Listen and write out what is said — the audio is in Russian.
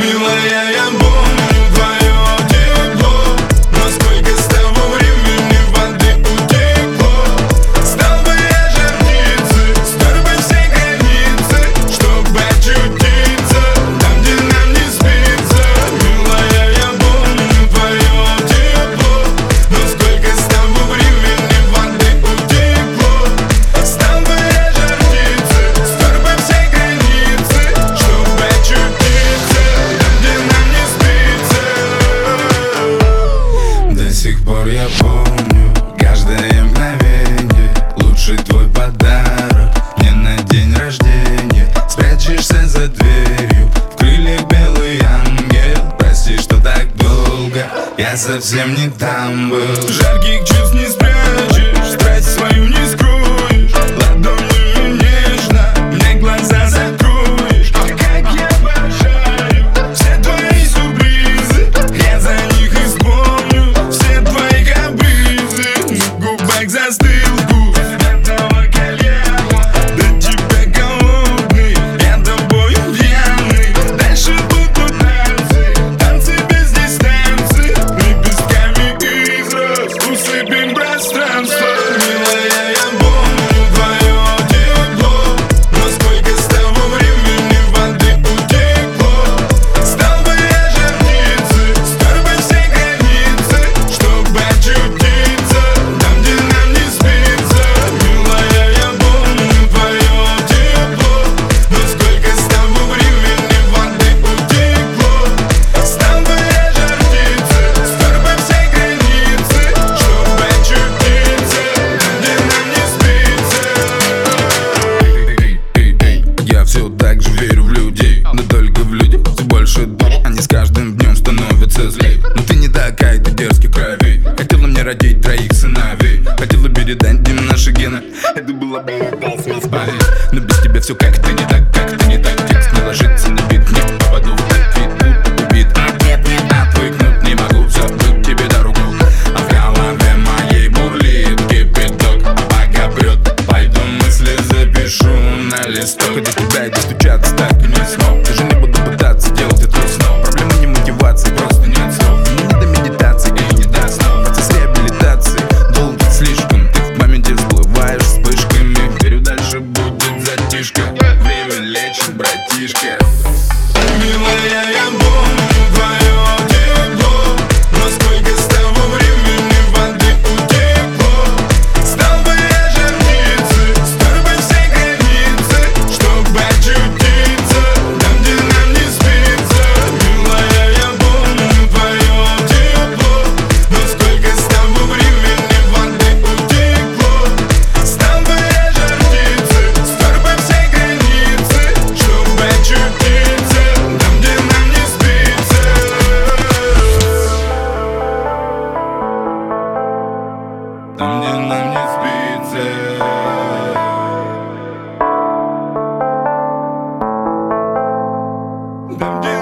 Милая, я помню твое тепло, но сколько с того времени воды утекло. Стал бы я жар-птицей, стер бы все границы, чтобы очутиться там, где нам не спится. Милая, я помню твое тепло, но сколько с того времени воды утекло. Стал бы я жар-птицей, стер бы все границы, чтобы очутиться там, где нам не спится. До сих пор я помню каждое мгновенье. Лучший твой подарок мне на день рождения. Спрячешься за дверью, в крыльях белый ангел. Прости, что так долго, я совсем не там был. Жарких чувств не спрячешь, страсть свою не скроешь. Ладонью нежно мне глаза закроешь. Как я обожаю все твои сюрпризы, я за них исполню все твои капризы. На губах застыл вкус этого кальяна, до тебя голодный, я тобою пьяный. Дальше будут танцы, танцы без дистанции. Лепестками из роз усыпем пространство. Милая, я помню твое тепло, но сколько с того времени воды утекло. Стал бы я жар-птицей, стер бы все границы, чтобы очутиться там, где нам не спится. Милая, я помню твое тепло, но сколько с того времени воды утекло. Стал бы я жар-птицей, стер бы все границы, чтобы очутиться там, где нам не спится. Я все так же верю в людей, но только в людей все больше дур. Они с каждым днем становятся злей. Но ты не такая, ты дерзких кровей. Хотела мне родить троих сыновей, хотела передать им наши гены. Это было бы но без тебя все как-то не так, как-то не так. Текст не ложится на бит, не попаду в бит, будто убит. Отвыкнуть не могу, забыть тебе дорогу. А в голове моей бурлит кипяток, пока прет, пойду мысли запишу на листок. И до тебя и достучаться так и не смог. Даже не буду пытаться делать это снова. Проблема не мотивации, просто нет слов. Мне не до медитации и не до снов. Процесс реабилитации долгий слишком. Ты в моменте всплываешь вспышками. Верю, дальше будет затишка. Время лечит, братишка. Милая, я помню твое тепло, но сколько с того времени воды утекло. Стал бы я жар-птицей, стер бы все границы, чтобы очутиться там, где нам не спится. Милая, я помню твое тепло, но сколько с того времени воды утекло. Стал бы я жар-птицей, стер бы все границы, чтобы очутиться там, где нам не спится. Там, где нам не спится. Там, где